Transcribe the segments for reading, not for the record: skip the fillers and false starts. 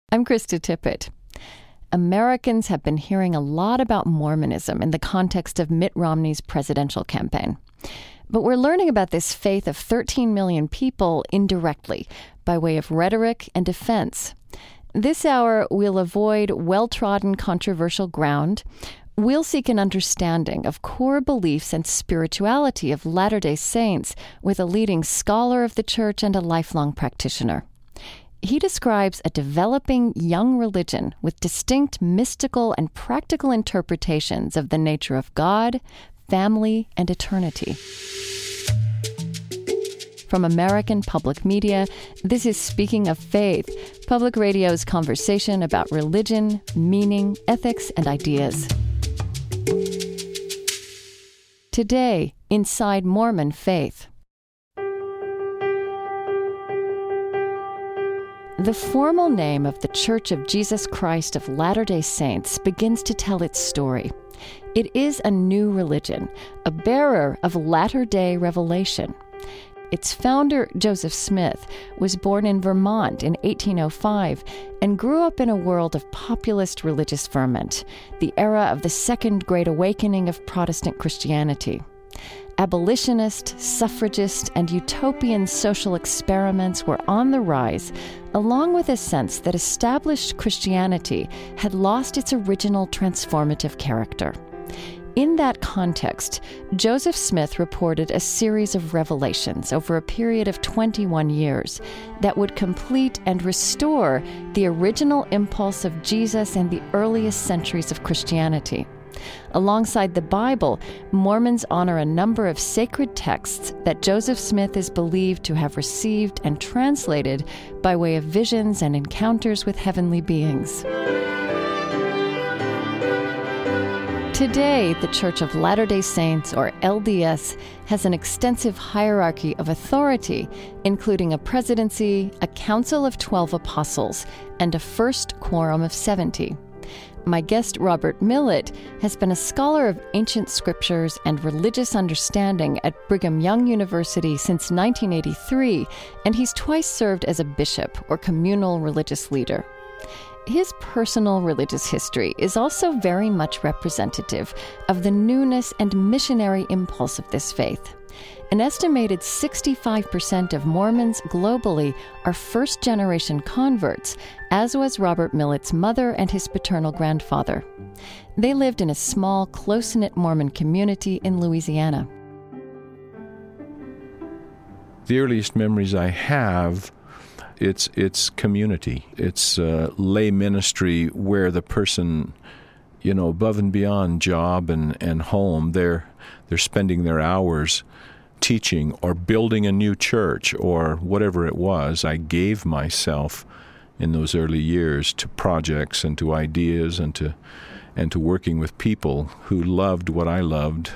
I'm Krista Tippett. Americans have been hearing a lot about Mormonism in the context of Mitt Romney's presidential campaign. But we're learning about this faith of 13 million people indirectly, by way of rhetoric and defense. This hour, we'll avoid well-trodden controversial ground. We'll seek an understanding of core beliefs and spirituality of Latter-day Saints with a leading scholar of the church and a lifelong practitioner. He describes a developing young religion with distinct mystical and practical interpretations of the nature of God, family, and eternity. From American Public Media, this is Speaking of Faith, Public Radio's conversation about religion, meaning, ethics, and ideas. Today, inside Mormon faith. The formal name of the Church of Jesus Christ of Latter-day Saints begins to tell its story. It is a new religion, a bearer of latter-day revelation. Its founder, Joseph Smith, was born in Vermont in 1805 and grew up in a world of populist religious ferment, the era of the Second Great Awakening of Protestant Christianity. Abolitionist, suffragist, and utopian social experiments were on the rise, along with a sense that established Christianity had lost its original transformative character. In that context, Joseph Smith reported a series of revelations over a period of 21 years that would complete and restore the original impulse of Jesus in the earliest centuries of Christianity. Alongside the Bible, Mormons honor a number of sacred texts that Joseph Smith is believed to have received and translated by way of visions and encounters with heavenly beings. Today, the Church of Latter-day Saints, or LDS, has an extensive hierarchy of authority, including a presidency, a council of 12 apostles, and a first quorum of 70. My guest, Robert Millett, has been a scholar of ancient scriptures and religious understanding at Brigham Young University since 1983, and he's twice served as a bishop or communal religious leader. His personal religious history is also very much representative of the newness and missionary impulse of this faith. An estimated 65% of Mormons globally are first-generation converts, as was Robert Millett's mother and his paternal grandfather. They lived in a small, close-knit Mormon community in Louisiana. The earliest memories I have, it's community. It's lay ministry where the person, above and beyond job and home, they're spending their hours teaching or building a new church or whatever it was. I gave myself in those early years to projects and to ideas and to working with people who loved what I loved.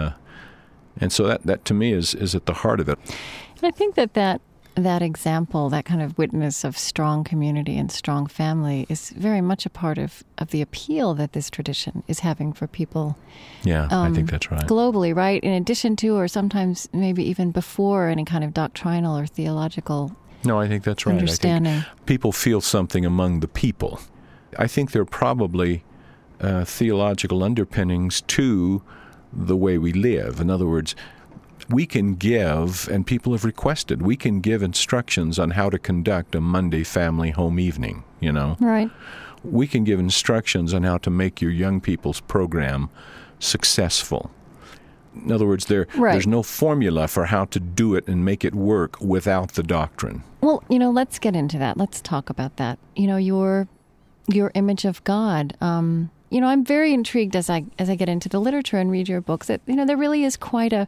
And so that to me is at the heart of it. And I think that example, that kind of witness of strong community and strong family is very much a part of the appeal that this tradition is having for people. Yeah, I think that's right. Globally, right? In addition to, or sometimes maybe even before any kind of doctrinal or theological No, I think that's right. understanding. I think people feel something among the people. I think there are probably theological underpinnings to the way we live. In other words, we can give, and people have requested, we can give instructions on how to conduct a Monday family home evening, Right. We can give instructions on how to make your young people's program successful. In other words, there's no formula for how to do it and make it work without the doctrine. Well, let's get into that. Let's talk about that. Your image of God. I'm very intrigued as I get into the literature and read your books that, there really is quite a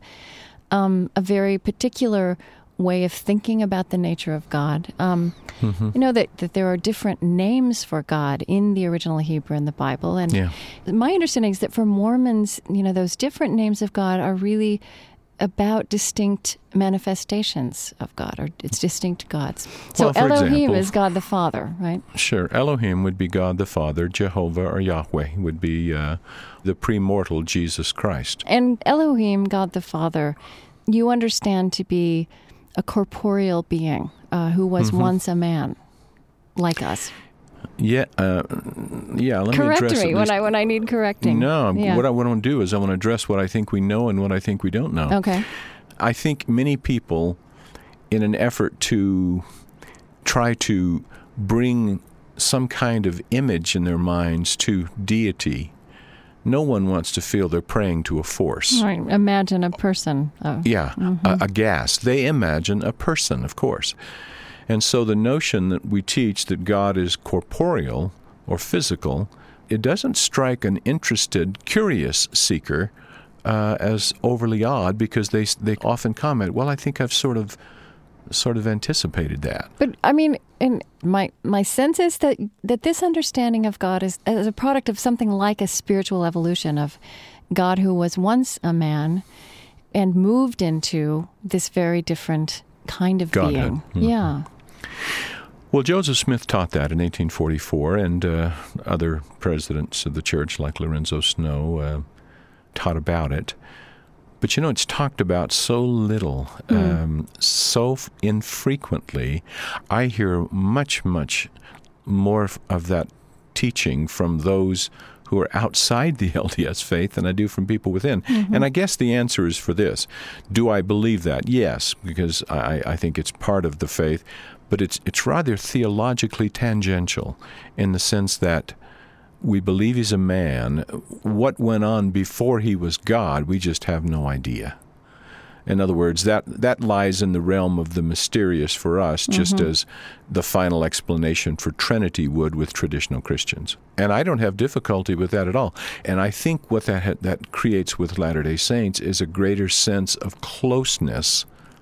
very particular way of thinking about the nature of God. That there are different names for God in the original Hebrew in the Bible. And my understanding is that for Mormons, those different names of God are really about distinct manifestations of God, or it's distinct gods. So Well, Elohim example, is God the Father, right? Sure. Elohim would be God the Father. Jehovah or Yahweh would be the premortal Jesus Christ. And Elohim, God the Father, you understand to be a corporeal being who was once a man, like us. Yeah, let me Correct address me when I need correcting. No, Yeah. what I want to do is I want to address what I think we know and what I think we don't know. Okay. I think many people, in an effort to try to bring some kind of image in their minds to deity, no one wants to feel they're praying to a force. Right. Imagine a person. Yeah, a gas. They imagine a person, of course. And so the notion that we teach that God is corporeal or physical, it doesn't strike an interested, curious seeker as overly odd, because they often comment, well, I think I've sort of anticipated that. But I mean, and my sense is that this understanding of God is as a product of something like a spiritual evolution of God who was once a man and moved into this very different kind of Godhead. being. Mm-hmm. Yeah. Well, Joseph Smith taught that in 1844, and other presidents of the church, like Lorenzo Snow, taught about it. But, it's talked about so little, so infrequently. I hear much, much more of that teaching from those who are outside the LDS faith than I do from people within. Mm-hmm. And I guess the answer is for this. Do I believe that? Yes, because I think it's part of the faith. But it's rather theologically tangential in the sense that we believe he's a man. What went on before he was God, we just have no idea. In other words, that lies in the realm of the mysterious for us, just as the final explanation for Trinity would with traditional Christians. And I don't have difficulty with that at all. And I think what that creates with Latter-day Saints is a greater sense of closeness.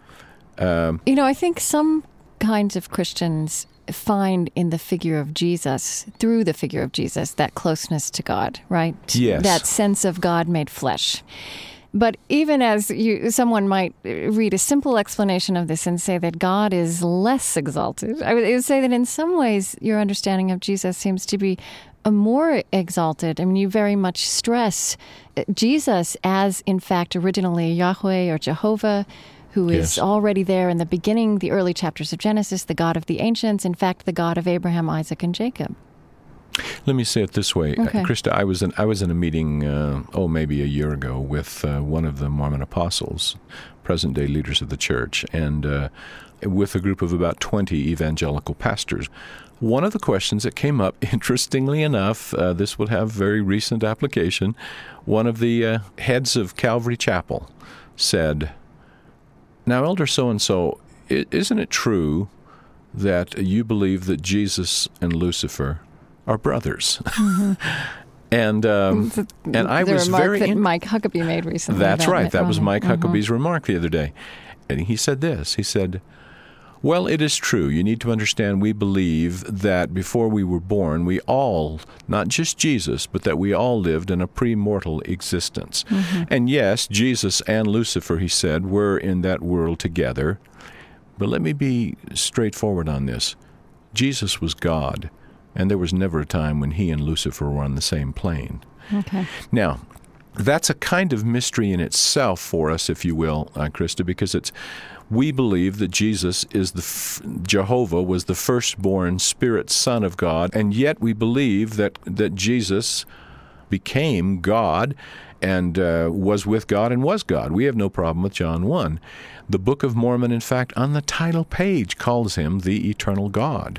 I think some kinds of Christians find in the figure of Jesus, through the figure of Jesus, that closeness to God, right? Yes. That sense of God made flesh. But even as someone might read a simple explanation of this and say that God is less exalted, I would say that in some ways your understanding of Jesus seems to be more exalted. I mean, you very much stress Jesus as, in fact, originally Yahweh or Jehovah, who is already there in the beginning, the early chapters of Genesis, the God of the ancients, in fact, the God of Abraham, Isaac, and Jacob. Let me say it this way. Okay. Krista, I was in a meeting, maybe a year ago, with one of the Mormon apostles, present-day leaders of the church, and with a group of about 20 evangelical pastors. One of the questions that came up, interestingly enough, this will have very recent application, one of the heads of Calvary Chapel said, "Now, Elder so-and-so, isn't it true that you believe that Jesus and Lucifer are brothers?" Mm-hmm. and I was very... The remark that Mike Huckabee made recently. That's right. That was Mike Huckabee's remark the other day. And he said this. He said, "Well, it is true. You need to understand we believe that before we were born, we all, not just Jesus, but that we all lived in a pre-mortal existence. Mm-hmm. And yes, Jesus and Lucifer," he said, "were in that world together. But let me be straightforward on this. Jesus was God, and there was never a time when he and Lucifer were on the same plane." Okay. Now, that's a kind of mystery in itself for us, if you will, Krista, because we believe that Jesus is Jehovah was the firstborn spirit son of God, and yet we believe that Jesus became God and was with God and was God. We have no problem with John 1. The Book of Mormon, in fact, on the title page calls him the eternal God.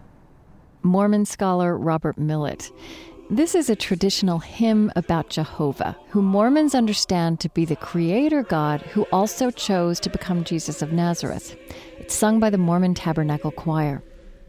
Mormon scholar Robert Millett. This is a traditional hymn about Jehovah, who Mormons understand to be the creator God who also chose to become Jesus of Nazareth. It's sung by the Mormon Tabernacle Choir.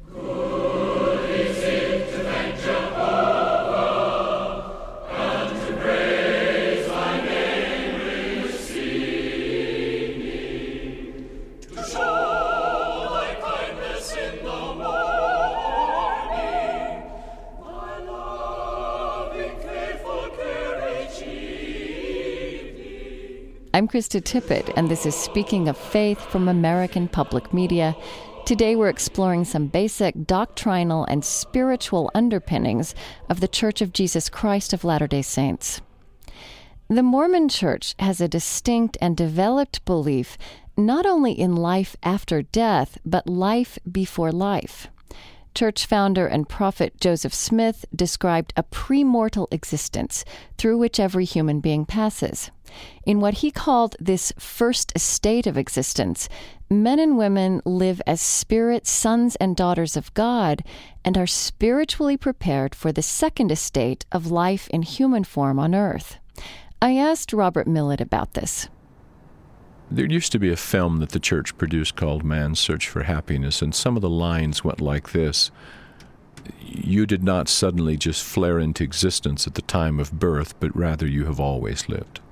I'm Krista Tippett, and this is Speaking of Faith from American Public Media. Today we're exploring some basic doctrinal and spiritual underpinnings of the Church of Jesus Christ of Latter-day Saints. The Mormon Church has a distinct and developed belief not only in life after death, but life before life. church founder and prophet Joseph Smith described a premortal existence through which every human being passes. In what he called this first estate of existence, men and women live as spirit sons and daughters of God and are spiritually prepared for the second estate of life in human form on earth. I asked Robert Millet about this. There used to be a film that the church produced called Man's Search for Happiness, and some of the lines went like this: "You did not suddenly just flare into existence at the time of birth, but rather you have always lived."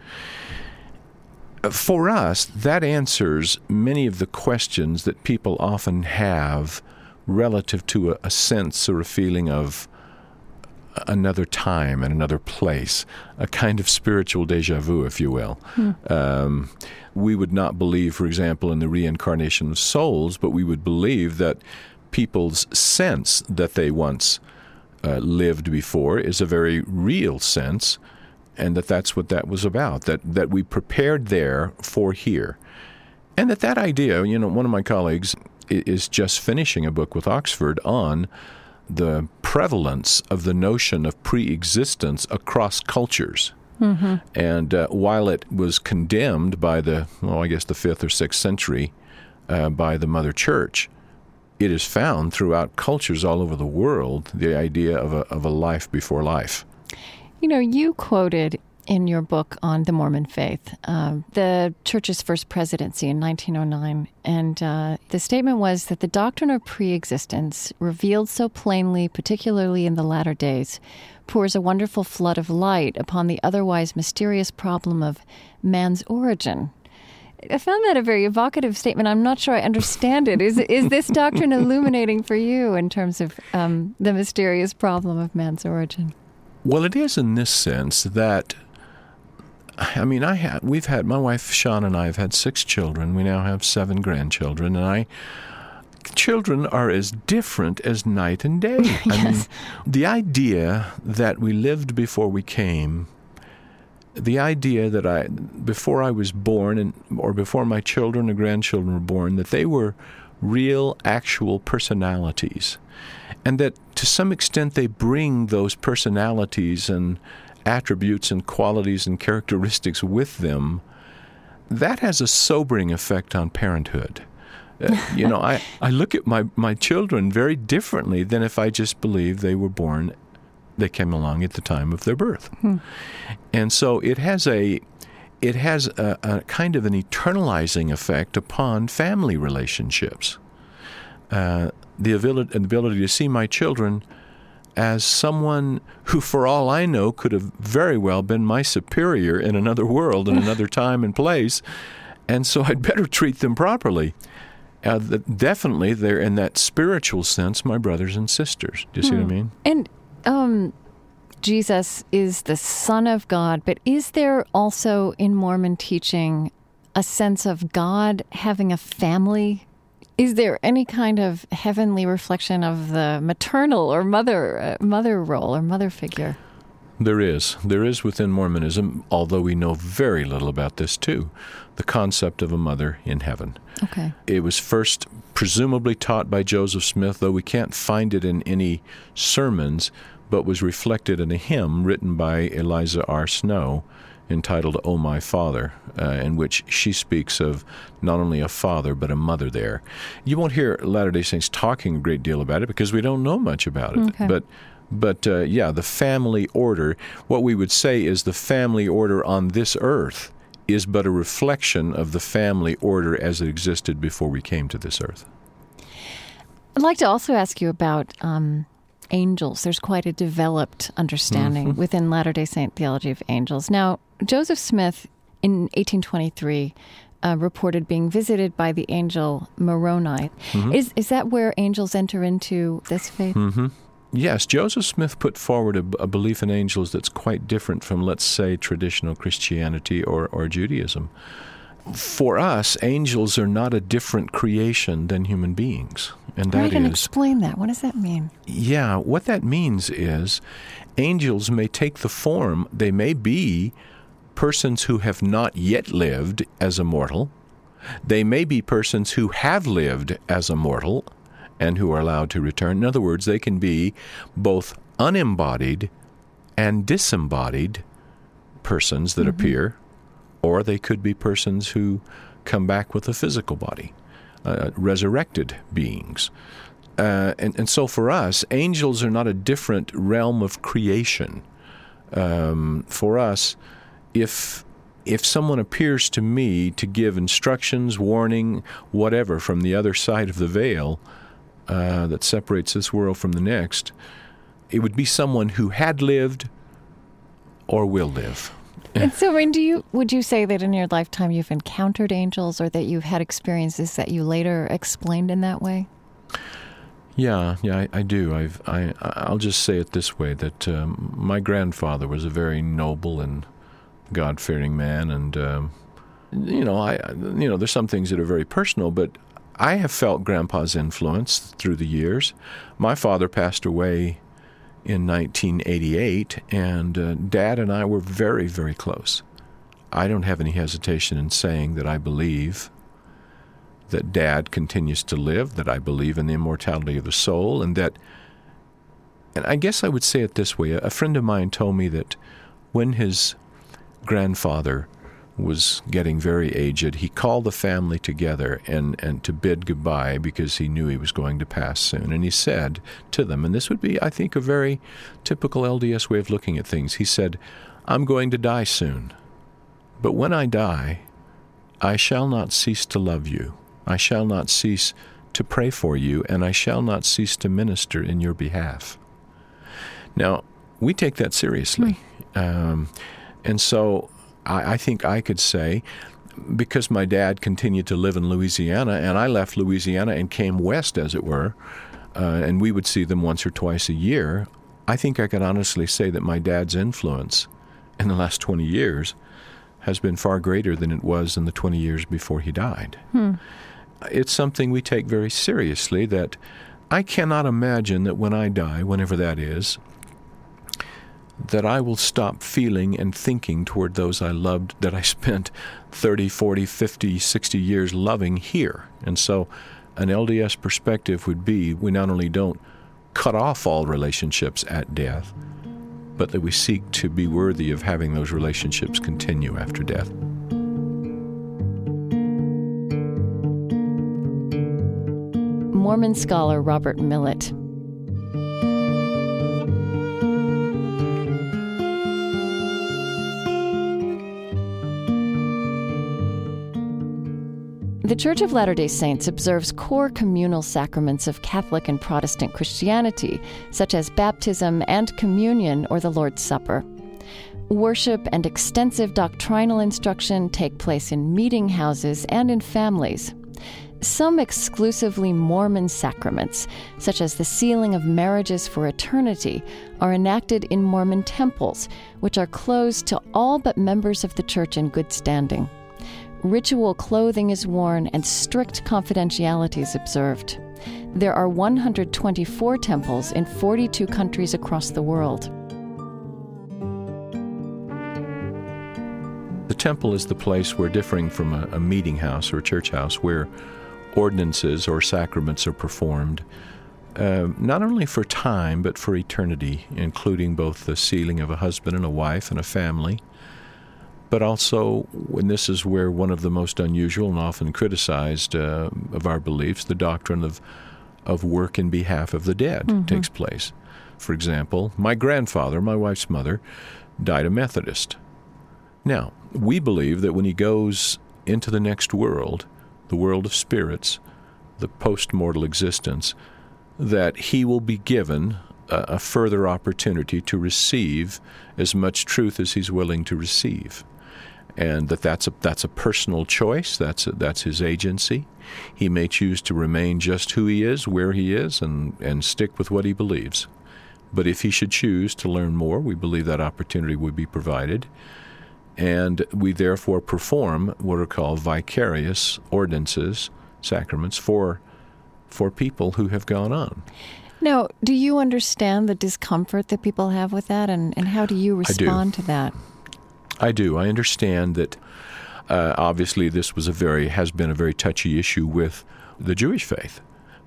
For us, that answers many of the questions that people often have relative to a sense or a feeling of another time and another place, a kind of spiritual déjà vu, if you will. We would not believe, for example, in the reincarnation of souls, but we would believe that people's sense that they once lived before is a very real sense, and that's what that was about, that we prepared there for here. And that idea, one of my colleagues is just finishing a book with Oxford on the prevalence of the notion of pre-existence across cultures. Mm-hmm. And while it was condemned by the 5th or 6th century by the Mother Church, it is found throughout cultures all over the world, the idea of a life before life. You quoted in your book on the Mormon faith, the church's first presidency in 1909. And the statement was that the doctrine of pre-existence, revealed so plainly, particularly in the latter days, pours a wonderful flood of light upon the otherwise mysterious problem of man's origin. I found that a very evocative statement. I'm not sure I understand it. Is this doctrine illuminating for you in terms of the mysterious problem of man's origin? Well, it is in this sense that, my wife Shawn and I have had 6 children. We now have 7 grandchildren, and children are as different as night and day. Yes. The idea that we lived before we came, the idea that before I was born, or before my children or grandchildren were born, that they were real, actual personalities, and that to some extent they bring those personalities and attributes and qualities and characteristics with them, that has a sobering effect on parenthood. I look at my children very differently than if I just believed they came along at the time of their birth. And so it has a kind of an eternalizing effect upon family relationships. The ability to see my children as someone who, for all I know, could have very well been my superior in another world, in another time and place, and so I'd better treat them properly. Definitely, they're, in that spiritual sense, my brothers and sisters. Do you see what I mean? And Jesus is the Son of God, but is there also in Mormon teaching a sense of God having a family? Is there any kind of heavenly reflection of the maternal or mother role or mother figure? There is. There is within Mormonism, although we know very little about this too, the concept of a mother in heaven. Okay. It was first presumably taught by Joseph Smith, though we can't find it in any sermons, but was reflected in a hymn written by Eliza R. Snow entitled "O My Father," in which she speaks of not only a father but a mother there. You won't hear Latter-day Saints talking a great deal about it because we don't know much about it. Okay. But the family order, what we would say is the family order on this earth is but a reflection of the family order as it existed before we came to this earth. I'd like to also ask you about angels. There's quite a developed understanding within Latter-day Saint theology of angels. Now, Joseph Smith in 1823 reported being visited by the angel Moroni. Mm-hmm. Is that where angels enter into this faith? Mm-hmm. Yes, Joseph Smith put forward a belief in angels that's quite different from, let's say, traditional Christianity or Judaism. For us, angels are not a different creation than human beings. And that is... explain that. What does that mean? Yeah, what that means is angels may take the form, they may be persons who have not yet lived as a mortal. They may be persons who have lived as a mortal and who are allowed to return. In other words, they can be both unembodied and disembodied persons that appear, or they could be persons who come back with a physical body, resurrected beings. And so for us, angels are not a different realm of creation. For us, if someone appears to me to give instructions, warning, whatever, from the other side of the veil that separates this world from the next, it would be someone who had lived or will live. And so, would you say that in your lifetime you've encountered angels, or that you've had experiences that you later explained in that way? Yeah, I do. I'll just say it this way, that my grandfather was a very noble and God-fearing man, and there's some things that are very personal, but I have felt Grandpa's influence through the years. My father passed away in 1988, and Dad and I were very, very close. I don't have any hesitation in saying that I believe that Dad continues to live, that I believe in the immortality of the soul, and I guess I would say it this way. A friend of mine told me that when his grandfather was getting very aged, he called the family together and to bid goodbye, because he knew he was going to pass soon. And he said to them, and this would be, I think, a very typical LDS way of looking at things, he said, "I'm going to die soon, but when I die, I shall not cease to love you. I shall not cease to pray for you, and I shall not cease to minister in your behalf." Now, we take that seriously. And so I think I could say, because my dad continued to live in Louisiana, and I left Louisiana and came west, as it were, and we would see them once or twice a year, I think I can honestly say that my dad's influence in the last 20 years has been far greater than it was in the 20 years before he died. It's something we take very seriously, that I cannot imagine that when I die, whenever that is, that I will stop feeling and thinking toward those I loved, that I spent 30, 40, 50, 60 years loving here. And so an LDS perspective would be, we not only don't cut off all relationships at death, but that we seek to be worthy of having those relationships continue after death. Mormon scholar Robert Millet. The Church of Latter-day Saints observes core communal sacraments of Catholic and Protestant Christianity, such as baptism and communion or the Lord's Supper. Worship and extensive doctrinal instruction take place in meeting houses and in families. Some exclusively Mormon sacraments, such as the sealing of marriages for eternity, are enacted in Mormon temples, which are closed to all but members of the church in good standing. Ritual clothing is worn and strict confidentiality is observed. There are 124 temples in 42 countries across the world. The temple is the place where, differing from a meeting house or a church house, where ordinances or sacraments are performed, not only for time but for eternity, including both the sealing of a husband and a wife and a family, but also, and this is where one of the most unusual and often criticized of our beliefs, the doctrine of work in behalf of the dead takes place. For example, my grandfather, my wife's mother, died a Methodist. Now, we believe that when he goes into the next world, the world of spirits, the post-mortal existence, that he will be given a further opportunity to receive as much truth as he's willing to receive. And that's a personal choice. That's his agency. He may choose to remain just who he is, where he is, and stick with what he believes. But if he should choose to learn more, we believe that opportunity would be provided. And we therefore perform what are called vicarious ordinances, sacraments, for people who have gone on. Now, do you understand the discomfort that people have with that, and how do you respond to that? I do. I understand that obviously this has been a very touchy issue with the Jewish faith.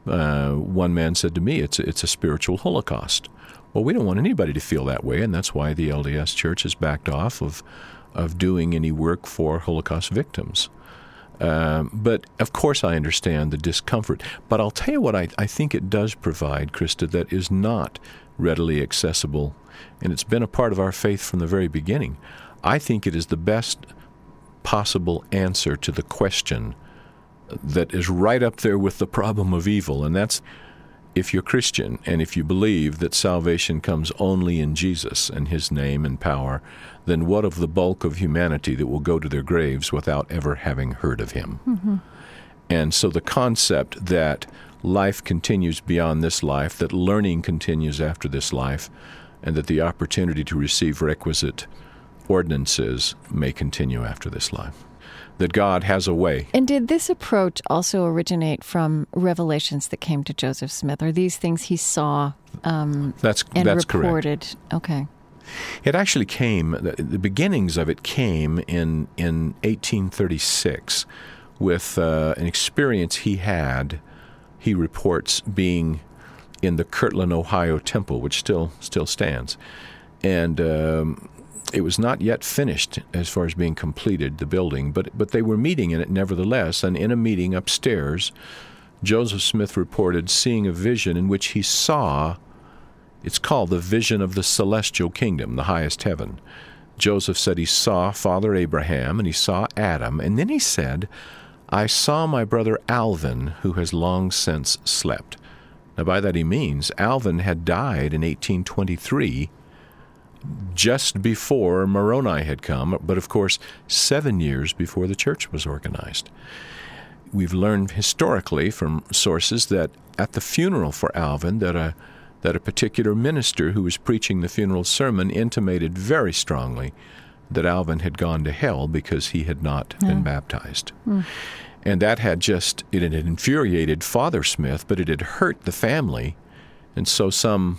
One man said to me, it's a spiritual Holocaust. Well, we don't want anybody to feel that way, and that's why the LDS Church has backed off of doing any work for Holocaust victims. But, of course, I understand the discomfort. But I'll tell you what I think it does provide, Krista, that is not readily accessible, and it's been a part of our faith from the very beginning. I think it is the best possible answer to the question that is right up there with the problem of evil, and that's, if you're Christian and if you believe that salvation comes only in Jesus and His name and power, then what of the bulk of humanity that will go to their graves without ever having heard of Him? Mm-hmm. And so the concept that life continues beyond this life, that learning continues after this life, and that the opportunity to receive requisite ordinances may continue after this life, that God has a way. And did this approach also originate from revelations that came to Joseph Smith? Are these things he saw that's reported? Correct. Okay. It actually came, the beginnings of it came in 1836 with an experience he had, he reports, being in the Kirtland, Ohio temple, which still stands. And it was not yet finished as far as being completed, the building, but they were meeting in it nevertheless. And in a meeting upstairs, Joseph Smith reported seeing a vision in which he saw, it's called the vision of the celestial kingdom, the highest heaven. Joseph said he saw Father Abraham and he saw Adam, and then he said, I saw my brother Alvin, who has long since slept. Now by that he means Alvin had died in 1823, just before Moroni had come, but of course 7 years before the church was organized. We've learned historically from sources that at the funeral for Alvin, that a particular minister who was preaching the funeral sermon intimated very strongly that Alvin had gone to hell because he had not been baptized. And that had it had infuriated Father Smith, but it had hurt the family. And so some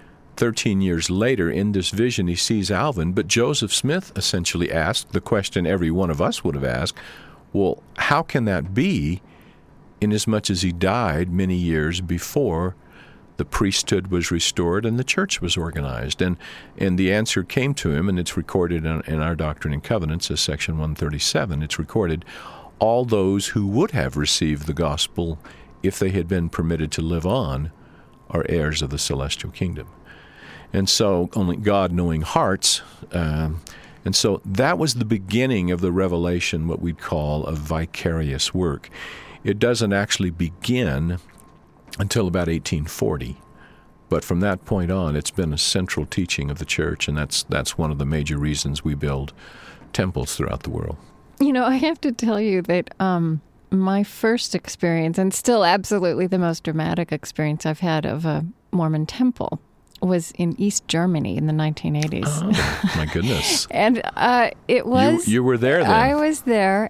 13 years later, in this vision, he sees Alvin, but Joseph Smith essentially asked the question every one of us would have asked, well, how can that be, inasmuch as he died many years before the priesthood was restored and the church was organized? And the answer came to him, and it's recorded in our Doctrine and Covenants as Section 137. It's recorded, all those who would have received the gospel if they had been permitted to live on are heirs of the celestial kingdom. And so only God knowing hearts, and so that was the beginning of the revelation, what we'd call a vicarious work. It doesn't actually begin until about 1840, but from that point on, it's been a central teaching of the church, and that's one of the major reasons we build temples throughout the world. You know, I have to tell you that my first experience, and still absolutely the most dramatic experience I've had of a Mormon temple, was in East Germany in the 1980s. Oh, my goodness. And it was... You were there then. I was there.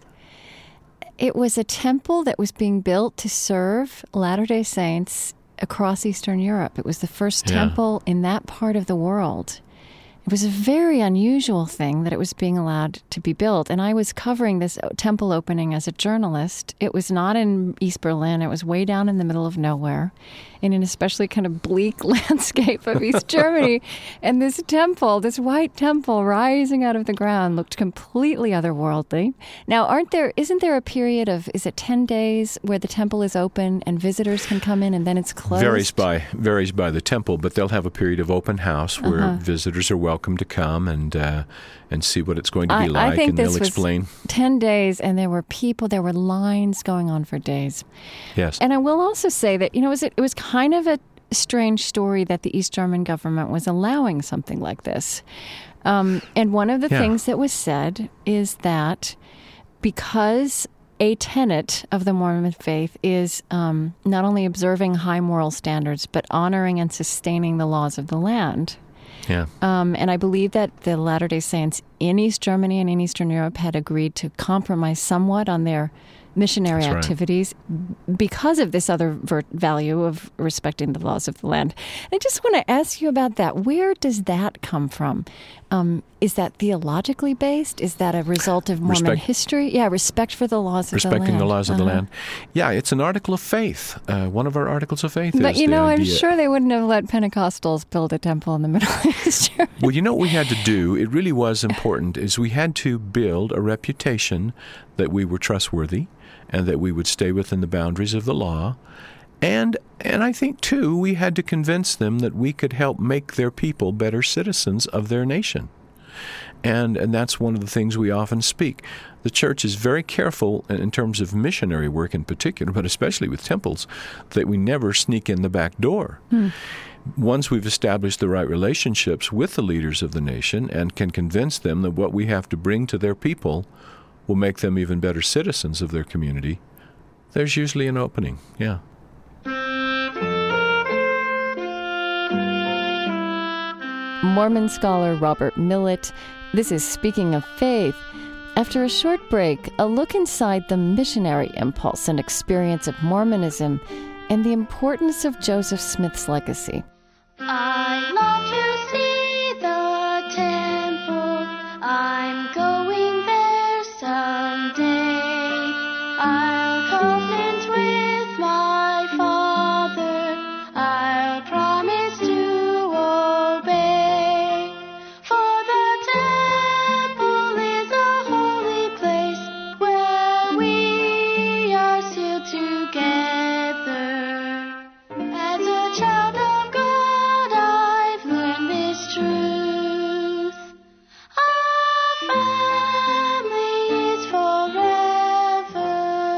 It was a temple that was being built to serve Latter-day Saints across Eastern Europe. It was the first temple in that part of the world. It was a very unusual thing that it was being allowed to be built. And I was covering this temple opening as a journalist. It was not in East Berlin. It was way down in the middle of nowhere, in an especially kind of bleak landscape of East Germany. And this temple, this white temple rising out of the ground, looked completely otherworldly. Now, isn't there a period of, is it 10 days where the temple is open and visitors can come in and then it's closed? Varies by the temple, but they'll have a period of open house where visitors are welcome to come and see what it's going to be like, and they'll explain. Was 10 days, and there were lines going on for days. Yes. And I will also say that, it was kind of a strange story that the East German government was allowing something like this. And one of the things that was said is that because a tenet of the Mormon faith is not only observing high moral standards, but honoring and sustaining the laws of the land. Yeah. And I believe that the Latter-day Saints in East Germany and in Eastern Europe had agreed to compromise somewhat on their missionary activities because of this other value of respecting the laws of the land. I just want to ask you about that. Where does that come from? Is that theologically based? Is that a result of Mormon history? Yeah, respect for the laws of the land. Respecting the laws of the land. Yeah, it's an article of faith. One of our articles of faith but is the I'm idea. sure they wouldn't have let Pentecostals build a temple in the Middle East. Well, you know what we had to do? It really was important, is we had to build a reputation that we were trustworthy and that we would stay within the boundaries of the law. And I think, too, we had to convince them that we could help make their people better citizens of their nation. And that's one of the things we often speak. The church is very careful in terms of missionary work in particular, but especially with temples, that we never sneak in the back door. Once we've established the right relationships with the leaders of the nation and can convince them that what we have to bring to their people will make them even better citizens of their community, there's usually an opening, yeah. Mormon scholar Robert Millet. This is Speaking of Faith. After a short break, a look inside the missionary impulse and experience of Mormonism and the importance of Joseph Smith's legacy. I love to see the temple. I'm going there someday. I'll covenant with my Father. I'll promise to obey. For the temple is a holy place where we are sealed together. As a child of God, I've learned this truth. Our family is forever.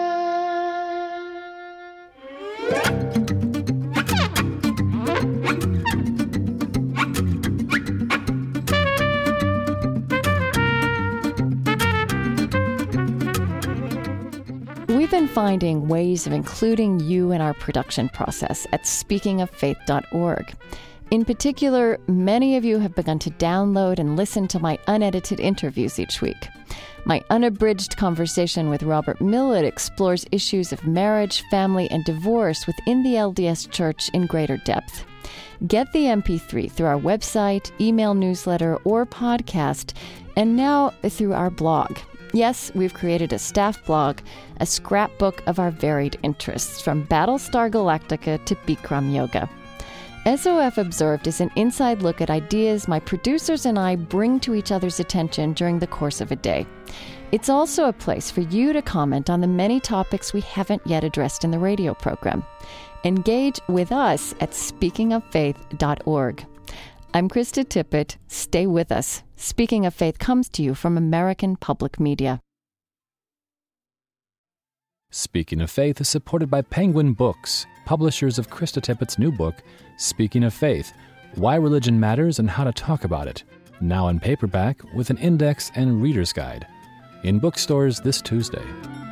We've been finding ways of including you in our production process at speakingoffaith.org. In particular, many of you have begun to download and listen to my unedited interviews each week. My unabridged conversation with Robert Millet explores issues of marriage, family, and divorce within the LDS Church in greater depth. Get the MP3 through our website, email newsletter, or podcast, and now through our blog. Yes, we've created a staff blog, a scrapbook of our varied interests, from Battlestar Galactica to Bikram Yoga. SOF Observed is an inside look at ideas my producers and I bring to each other's attention during the course of a day. It's also a place for you to comment on the many topics we haven't yet addressed in the radio program. Engage with us at speakingoffaith.org. I'm Krista Tippett. Stay with us. Speaking of Faith comes to you from American Public Media. Speaking of Faith is supported by Penguin Books, publishers of Krista Tippett's new book, Speaking of Faith, Why Religion Matters and How to Talk About It, now in paperback with an index and reader's guide. In bookstores this Tuesday.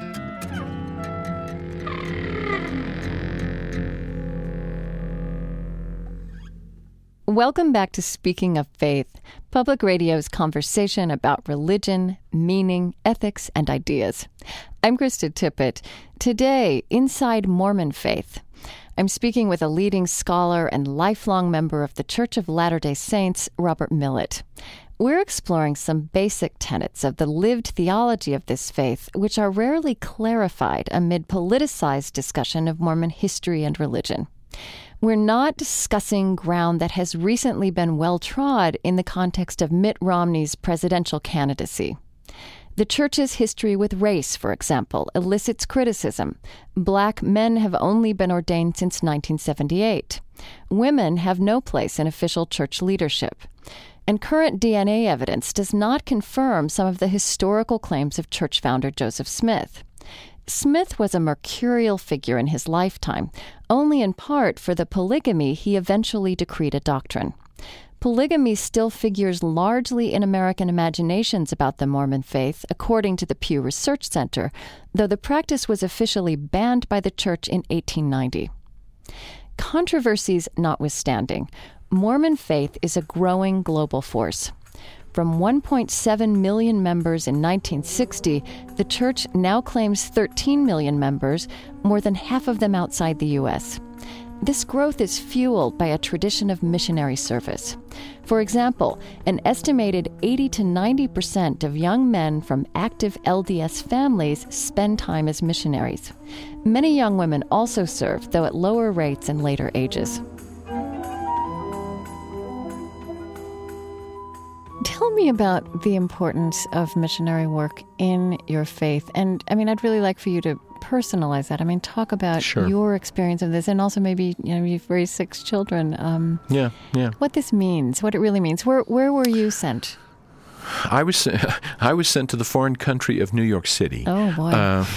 Welcome back to Speaking of Faith, Public Radio's conversation about religion, meaning, ethics, and ideas. I'm Krista Tippett. Today, inside Mormon faith, I'm speaking with a leading scholar and lifelong member of the Church of Latter-day Saints, Robert Millet. We're exploring some basic tenets of the lived theology of this faith, which are rarely clarified amid politicized discussion of Mormon history and religion. We're not discussing ground that has recently been well-trod in the context of Mitt Romney's presidential candidacy. The Church's history with race, for example, elicits criticism. Black men have only been ordained since 1978. Women have no place in official church leadership. And current DNA evidence does not confirm some of the historical claims of church founder Joseph Smith. Smith was a mercurial figure in his lifetime, only in part for the polygamy he eventually decreed a doctrine. Polygamy still figures largely in American imaginations about the Mormon faith, according to the Pew Research Center, though the practice was officially banned by the Church in 1890. Controversies notwithstanding, Mormon faith is a growing global force. from 1.7 million members in 1960, the church now claims 13 million members, more than half of them outside the U.S. This growth is fueled by a tradition of missionary service. For example, an estimated 80 to 90% of young men from active LDS families spend time as missionaries. Many young women also serve, though at lower rates in later ages. Tell me about the importance of missionary work in your faith. And I'd really like for you to personalize that. Talk about Sure. your experience of this, and also maybe, you've raised 6 children. Yeah. What this means, what it really means. Where were you sent? I was sent to the foreign country of New York City. Oh, boy.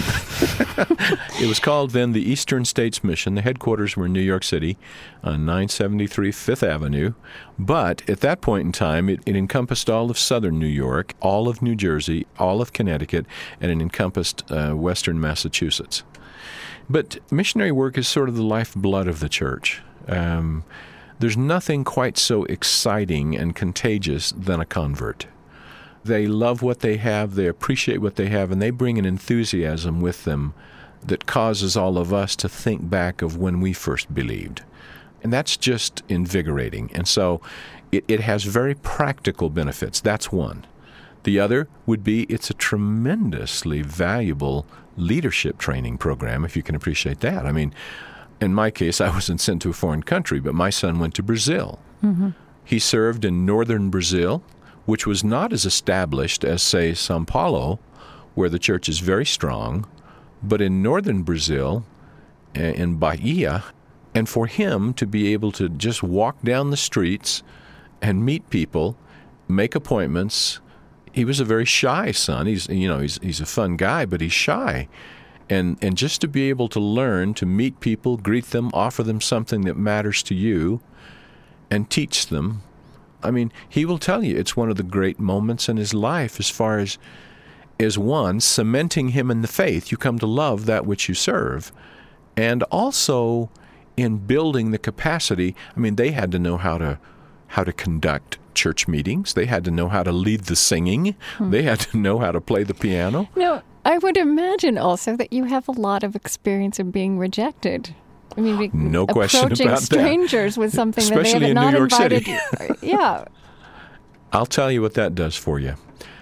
It was called then the Eastern States Mission. The headquarters were in New York City on 973 Fifth Avenue. But at that point in time, it encompassed all of southern New York, all of New Jersey, all of Connecticut, and it encompassed western Massachusetts. But missionary work is sort of the lifeblood of the church. There's nothing quite so exciting and contagious than a convert. They love what they have, they appreciate what they have, and they bring an enthusiasm with them that causes all of us to think back of when we first believed. And that's just invigorating. And so it has very practical benefits. That's one. The other would be it's a tremendously valuable leadership training program, if you can appreciate that. In my case, I wasn't sent to a foreign country, but my son went to Brazil. Mm-hmm. He served in northern Brazil, which was not as established as, say, São Paulo, where the church is very strong, but in northern Brazil, in Bahia, and for him to be able to just walk down the streets and meet people, make appointments. He was a very shy son. He's a fun guy, but he's shy. And just to be able to learn to meet people, greet them, offer them something that matters to you, and teach them. He will tell you it's one of the great moments in his life as far as one, cementing him in the faith. You come to love that which you serve. And also in building the capacity. They had to know how to conduct church meetings. They had to know how to lead the singing. They had to know how to play the piano. No, I would imagine also that you have a lot of experience in being rejected. No question about that. Approaching strangers with something especially that they have not in New York invited City. you. Yeah. I'll tell you what that does for you.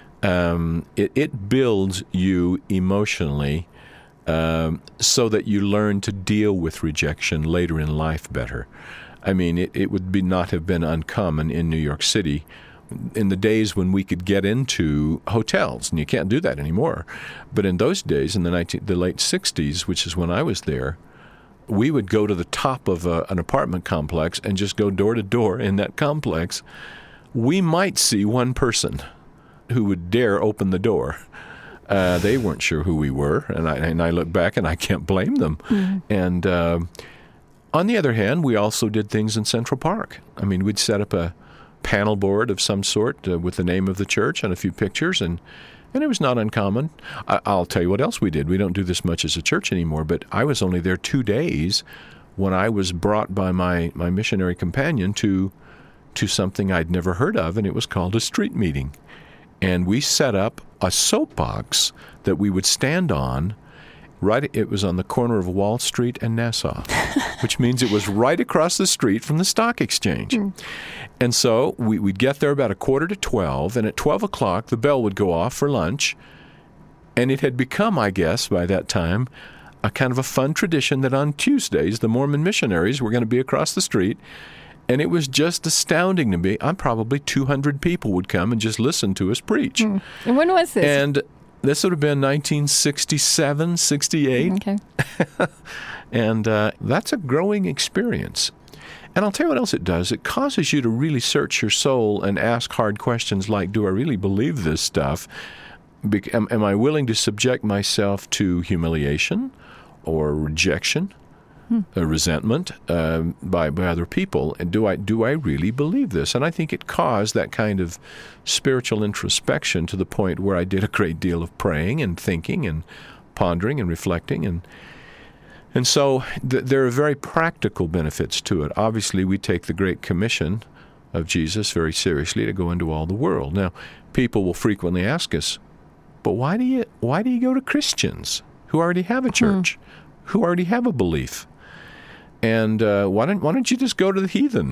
It builds you emotionally so that you learn to deal with rejection later in life better. It would not have been uncommon in New York City in the days when we could get into hotels, and you can't do that anymore. But in those days, in the late 60s, which is when I was there, we would go to the top of an apartment complex and just go door to door in that complex. We might see one person who would dare open the door. They weren't sure who we were, and I look back and I can't blame them. Mm-hmm. And on the other hand, we also did things in Central Park. We'd set up a panel board of some sort with the name of the church and a few pictures, and it was not uncommon. I'll tell you what else we did. We don't do this much as a church anymore, but I was only there 2 days when I was brought by my missionary companion to something I'd never heard of, and it was called a street meeting. And we set up a soapbox that we would stand on. It was on the corner of Wall Street and Nassau, which means it was right across the street from the stock exchange. And so we'd get there about 11:45, and at 12 o'clock the bell would go off for lunch. And it had become, I guess, by that time, a kind of a fun tradition that on Tuesdays the Mormon missionaries were going to be across the street. And it was just astounding to me. Probably 200 people would come and just listen to us preach. And when was this? And this would have been 1967, 68. Okay. And that's a growing experience. And I'll tell you what else it does. It causes you to really search your soul and ask hard questions like, do I really believe this stuff? Am I willing to subject myself to humiliation or rejection? A resentment by other people, and do I really believe this? And I think it caused that kind of spiritual introspection to the point where I did a great deal of praying and thinking and pondering and reflecting, and so there are very practical benefits to it. Obviously, we take the Great Commission of Jesus very seriously to go into all the world. Now, people will frequently ask us, but why do you go to Christians who already have a church, who already have a belief? And why don't you just go to the heathen,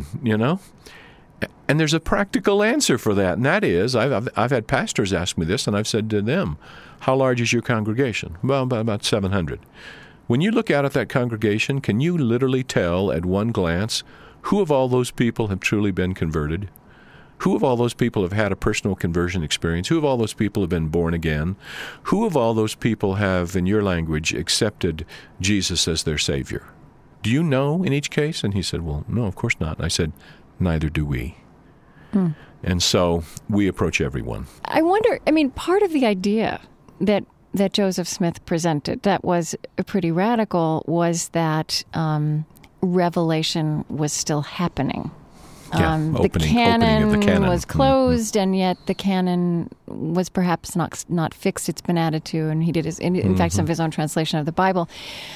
And there's a practical answer for that, and that is, I've had pastors ask me this, and I've said to them, how large is your congregation? Well, about 700. When you look out at that congregation, can you literally tell at one glance who of all those people have truly been converted? Who of all those people have had a personal conversion experience? Who of all those people have been born again? Who of all those people have, in your language, accepted Jesus as their Savior? Do you know in each case? And he said, well, no, of course not. And I said, neither do we. And so we approach everyone. I wonder, part of the idea that Joseph Smith presented that was pretty radical was that revelation was still happening. The canon was closed, and yet the canon was perhaps not fixed. It's been added to, and he did in fact some of his own translation of the Bible.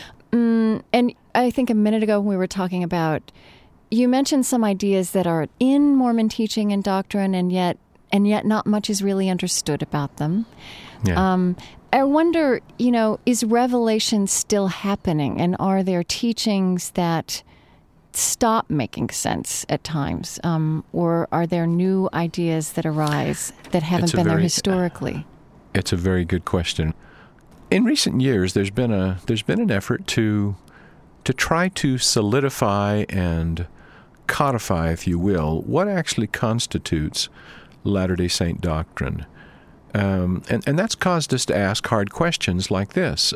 And I think a minute ago when we were talking about, you mentioned some ideas that are in Mormon teaching and doctrine, and yet not much is really understood about them. Yeah. I wonder, is revelation still happening, and are there teachings that stop making sense at times, or are there new ideas that arise that haven't been there historically? It's a very good question. In recent years, there's been an effort to try to solidify and codify, if you will, what actually constitutes Latter-day Saint doctrine. And that's caused us to ask hard questions like this.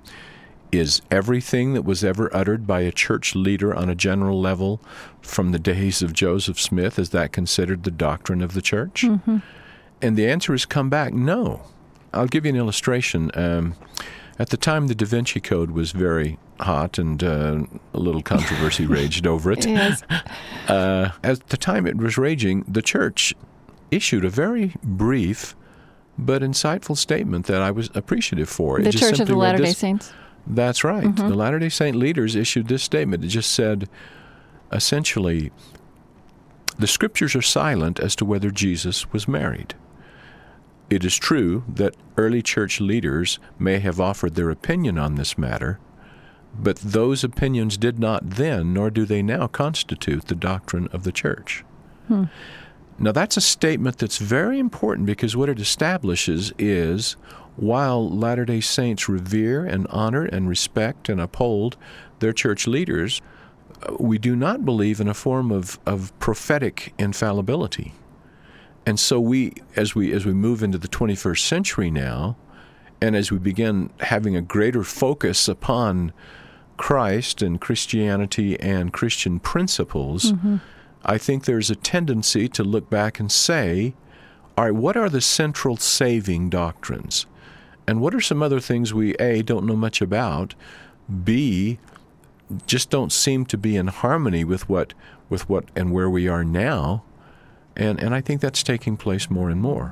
Is everything that was ever uttered by a church leader on a general level from the days of Joseph Smith, is that considered the doctrine of the church? And the answer has come back, no. I'll give you an illustration. At the time, the Da Vinci Code was very hot, and a little controversy raged over it. Yes. At the time it was raging, the church issued a very brief but insightful statement that I was appreciative for. The Church of the Latter-day Saints? That's right. The Latter-day Saint leaders issued this statement. It just said, essentially, the Scriptures are silent as to whether Jesus was married. It is true that early church leaders may have offered their opinion on this matter, but those opinions did not then, nor do they now, constitute the doctrine of the church. Now, that's a statement that's very important, because what it establishes is, while Latter-day Saints revere and honor and respect and uphold their church leaders, we do not believe in a form of prophetic infallibility. And so as we move into the 21st century now, and as we begin having a greater focus upon Christ and Christianity and Christian principles, I think there's a tendency to look back and say, all right, what are the central saving doctrines? And what are some other things we, A, don't know much about, B, just don't seem to be in harmony with what and where we are now? And I think that's taking place more and more.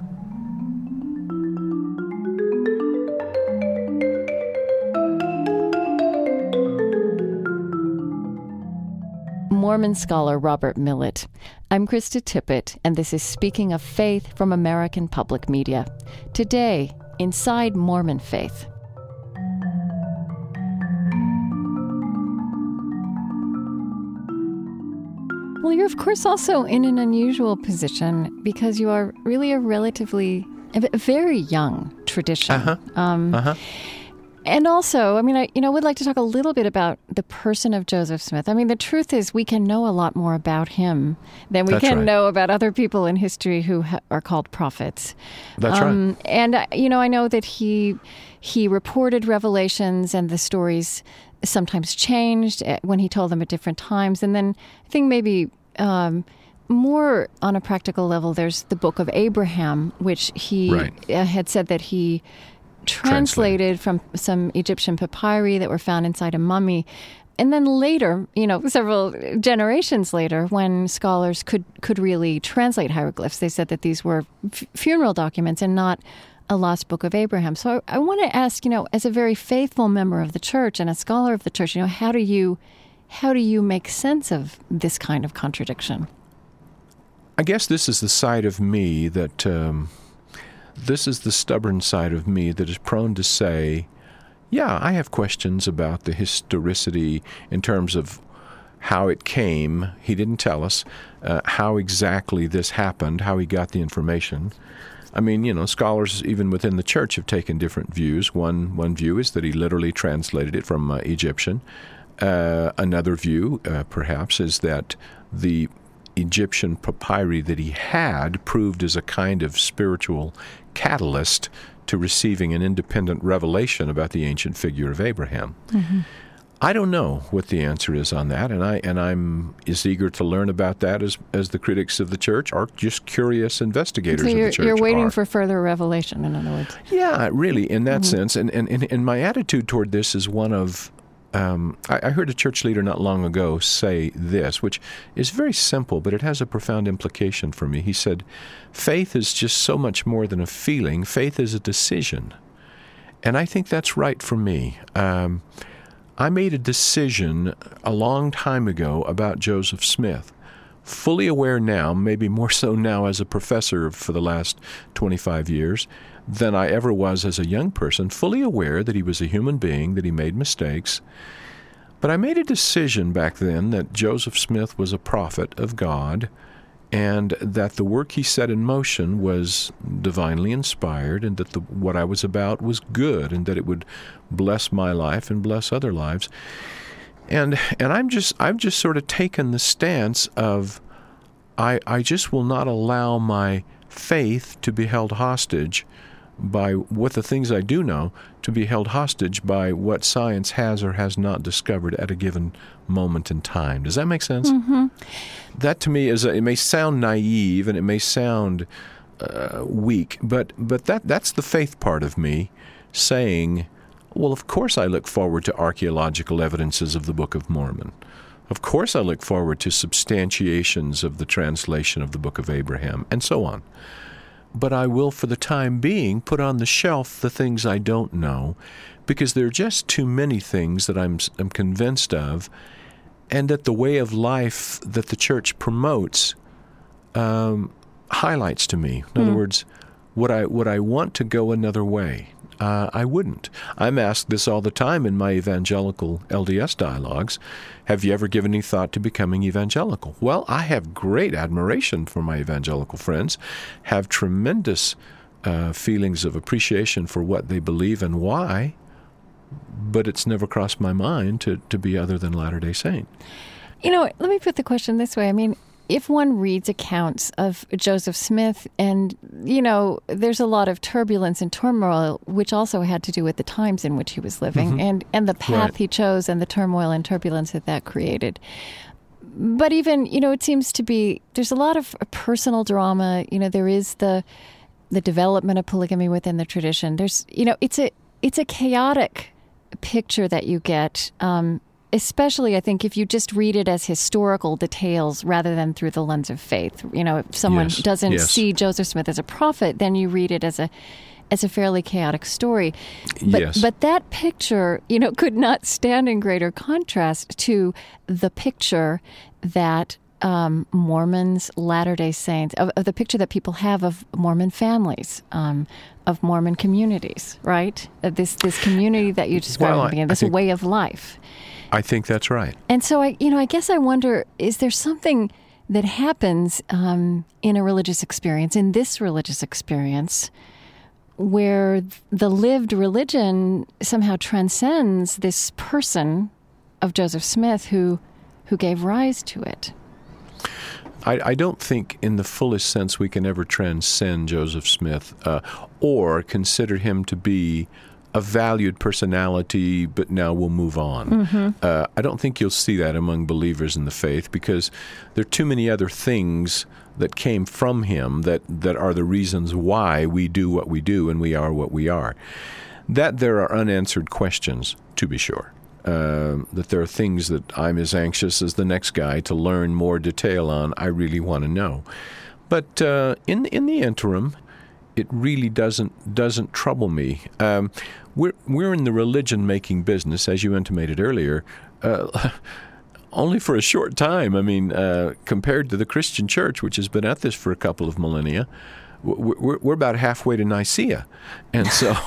Mormon scholar Robert Millet. I'm Krista Tippett, and this is Speaking of Faith from American Public Media. Today, Inside Mormon Faith. Well, you're, of course, also in an unusual position because you are really a very young tradition. And also, I would like to talk a little bit about the person of Joseph Smith. the truth is we can know a lot more about him than we can know about other people in history who are called prophets. That's right. And, I know that he reported revelations, and the stories sometimes changed when he told them at different times. And then I think maybe more on a practical level, there's the Book of Abraham, which he had said that he translated from some Egyptian papyri that were found inside a mummy. And then later, several generations later, when scholars could really translate hieroglyphs, they said that these were funeral documents and not a lost Book of Abraham. So I want to ask, as a very faithful member of the church and a scholar of the church, how do you make sense of this kind of contradiction? I guess this is the side of me that, this is the stubborn side of me that is prone to say, yeah, I have questions about the historicity in terms of how it came. He didn't tell us how exactly this happened, how he got the information. I mean, scholars even within the church have taken different views. One view is that he literally translated it from Egyptian. Another view, perhaps, is that the Egyptian papyri that he had proved as a kind of spiritual catalyst to receiving an independent revelation about the ancient figure of Abraham. Mm-hmm. I don't know what the answer is on that, and I'm as eager to learn about that as the critics of the church are just curious investigators of the church. You're waiting for further revelation, in other words. Yeah, really, in that sense. And my attitude toward this is one of, I heard a church leader not long ago say this, which is very simple, but it has a profound implication for me. He said, faith is just so much more than a feeling. Faith is a decision. And I think that's right for me. I made a decision a long time ago about Joseph Smith, fully aware now, maybe more so now as a professor for the last 25 years, than I ever was as a young person, fully aware that he was a human being, that he made mistakes. But I made a decision back then that Joseph Smith was a prophet of God, and that the work he set in motion was divinely inspired, and that what I was about was good, and that it would bless my life and bless other lives. And I've just sort of taken the stance of I just will not allow my faith to be held hostage by what the things I do know, to be held hostage by what science has or has not discovered at a given moment in time. Does that make sense? Mm-hmm. That to me it may sound naive and it may sound weak, but that's the faith part of me saying, well, of course I look forward to archaeological evidences of the Book of Mormon. Of course I look forward to substantiations of the translation of the Book of Abraham, and so on. But I will, for the time being, put on the shelf the things I don't know, because there are just too many things that I'm convinced of, and that the way of life that the church promotes highlights to me. In other words, would I want to go another way? I wouldn't. I'm asked this all the time in my evangelical LDS dialogues. Have you ever given any thought to becoming evangelical? Well, I have great admiration for my evangelical friends, have tremendous feelings of appreciation for what they believe and why, but it's never crossed my mind to be other than Latter-day Saint. Let me put the question this way. I mean, if one reads accounts of Joseph Smith, and, there's a lot of turbulence and turmoil, which also had to do with the times in which he was living, and the path he chose and the turmoil and turbulence that created. But even, it seems to be, there's a lot of personal drama. There is the development of polygamy within the tradition. There's, it's a chaotic picture that you get, especially, I think, if you just read it as historical details rather than through the lens of faith. If someone doesn't see Joseph Smith as a prophet, then you read it as a fairly chaotic story. But that picture, could not stand in greater contrast to the picture that Mormons, Latter-day Saints, of the picture that people have of Mormon families, of Mormon communities, right? This community that you described, this way of life. I think that's right. And so I guess I wonder, is there something that happens in a religious experience, in this religious experience, where the lived religion somehow transcends this person of Joseph Smith who gave rise to it? I don't think in the fullest sense we can ever transcend Joseph Smith or consider him to be a valued personality, but now we'll move on. Mm-hmm. I don't think you'll see that among believers in the faith, because there are too many other things that came from him that are the reasons why we do what we do and we are what we are. That there are unanswered questions, to be sure. That there are things that I'm as anxious as the next guy to learn more detail on. I really want to know. But in the interim, it really doesn't trouble me. We're in the religion-making business, as you intimated earlier, only for a short time. I mean, compared to the Christian church, which has been at this for a couple of millennia, we're about halfway to Nicaea. And so,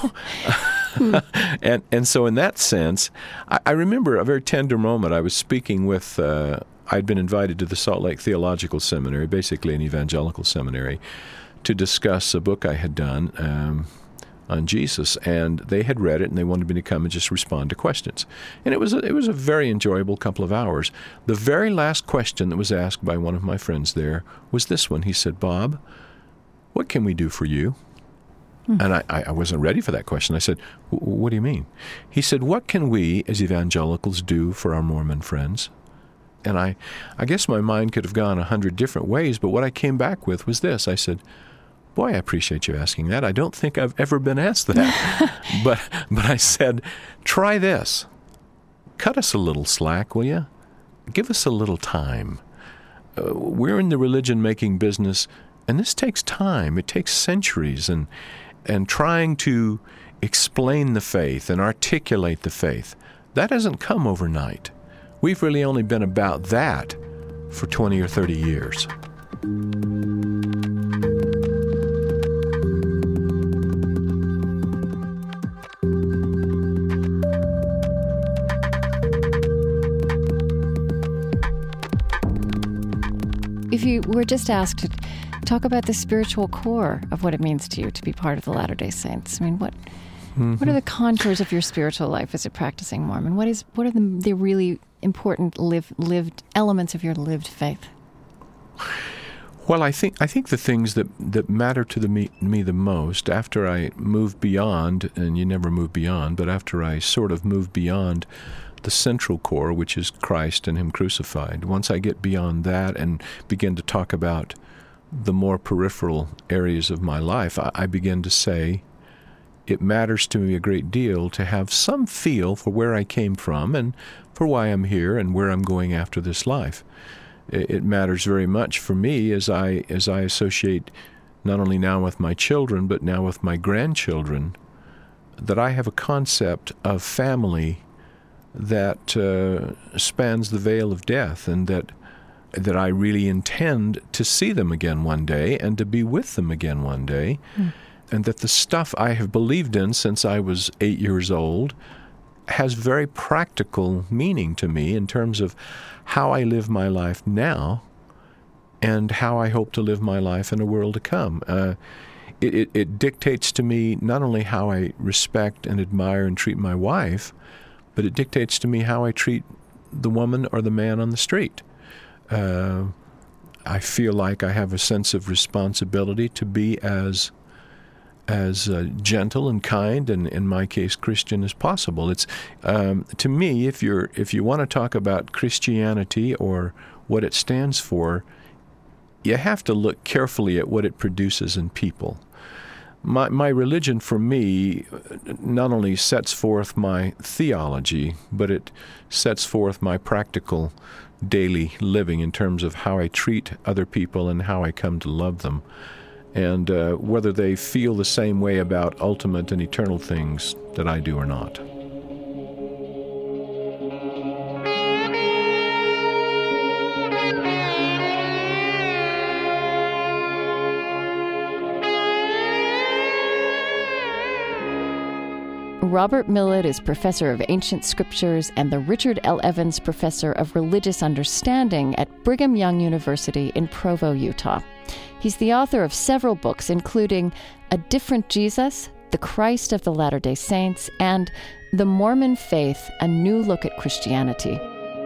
and so in that sense, I remember a very tender moment. I was speaking with, I'd been invited to the Salt Lake Theological Seminary, basically an evangelical seminary, to discuss a book I had done on Jesus, and they had read it, and they wanted me to come and just respond to questions. And it was a very enjoyable couple of hours. The very last question that was asked by one of my friends there was this one. He said, "Bob, what can we do for you?" And I wasn't ready for that question. I said, "What do you mean?" He said, "What can we as evangelicals do for our Mormon friends?" And I guess my mind could have gone 100 different ways, but what I came back with was this. I said, "Boy, I appreciate you asking that. I don't think I've ever been asked that." but I said, "Try this. Cut us a little slack, will you? Give us a little time. We're in the religion-making business, and this takes time. It takes centuries, and trying to explain the faith and articulate the faith, that doesn't come overnight. We've really only been about that for 20 or 30 years." If you were just asked to talk about the spiritual core of what it means to you to be part of the Latter-day Saints, I mean, what are the contours of your spiritual life as a practicing Mormon? What are the really important lived elements of your lived faith? Well, I think the things that matter to me the most after I move beyond, and you never move beyond, but after I sort of move beyond the central core, which is Christ and Him crucified, once I get beyond that and begin to talk about the more peripheral areas of my life, I begin to say, it matters to me a great deal to have some feel for where I came from and for why I'm here and where I'm going after this life. It matters very much for me as I associate not only now with my children, but now with my grandchildren, that I have a concept of family that spans the veil of death, and that I really intend to see them again one day and to be with them again one day, and that the stuff I have believed in since I was 8 years old has very practical meaning to me in terms of how I live my life now and how I hope to live my life in a world to come. It dictates to me not only how I respect and admire and treat my wife, but it dictates to me how I treat the woman or the man on the street. I feel like I have a sense of responsibility to be as gentle and kind, and in my case, Christian as possible. It's to me, if you want to talk about Christianity or what it stands for, you have to look carefully at what it produces in people. My religion, for me, not only sets forth my theology, but it sets forth my practical daily living in terms of how I treat other people and how I come to love them, and whether they feel the same way about ultimate and eternal things that I do or not. Robert Millet is professor of ancient scriptures and the Richard L. Evans Professor of Religious Understanding at Brigham Young University in Provo, Utah. He's the author of several books, including A Different Jesus, The Christ of the Latter-day Saints, and The Mormon Faith, A New Look at Christianity.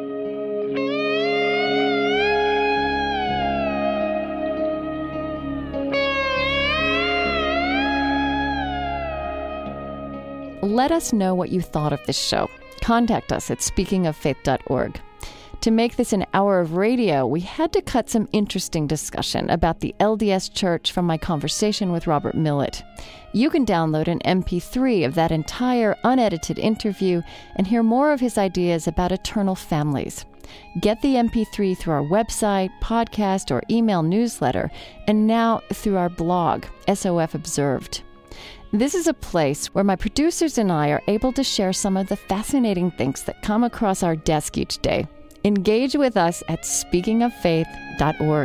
Let us know what you thought of this show. Contact us at speakingoffaith.org. To make this an hour of radio, we had to cut some interesting discussion about the LDS Church from my conversation with Robert Millet. You can download an MP3 of that entire unedited interview and hear more of his ideas about eternal families. Get the MP3 through our website, podcast, or email newsletter, and now through our blog, SOF Observed. This is a place where my producers and I are able to share some of the fascinating things that come across our desk each day. Engage with us at speakingoffaith.org.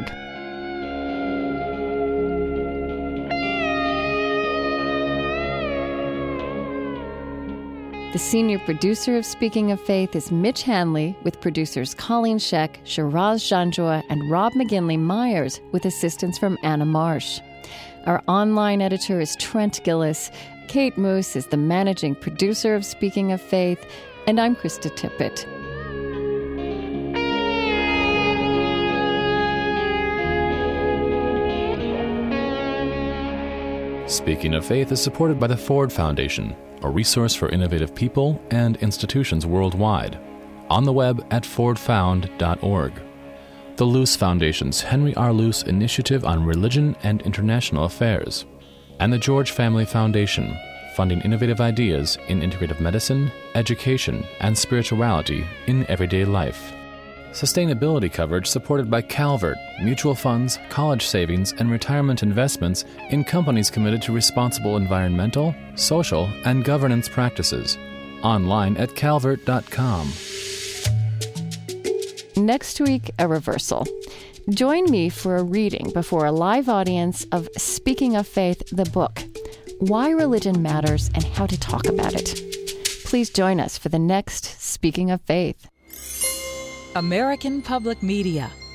The senior producer of Speaking of Faith is Mitch Hanley, with producers Colleen Scheck, Shiraz Janjua, and Rob McGinley Myers, with assistance from Anna Marsh. Our online editor is Trent Gillis. Kate Moose is the managing producer of Speaking of Faith, and I'm Krista Tippett. Speaking of Faith is supported by the Ford Foundation, a resource for innovative people and institutions worldwide. On the web at fordfound.org. The Luce Foundation's Henry R. Luce Initiative on Religion and International Affairs. And the George Family Foundation, funding innovative ideas in integrative medicine, education, and spirituality in everyday life. Sustainability coverage supported by Calvert, mutual funds, college savings, and retirement investments in companies committed to responsible environmental, social, and governance practices. Online at calvert.com. Next week, a reversal. Join me for a reading before a live audience of Speaking of Faith, the book, Why Religion Matters and How to Talk About It. Please join us for the next Speaking of Faith. American Public Media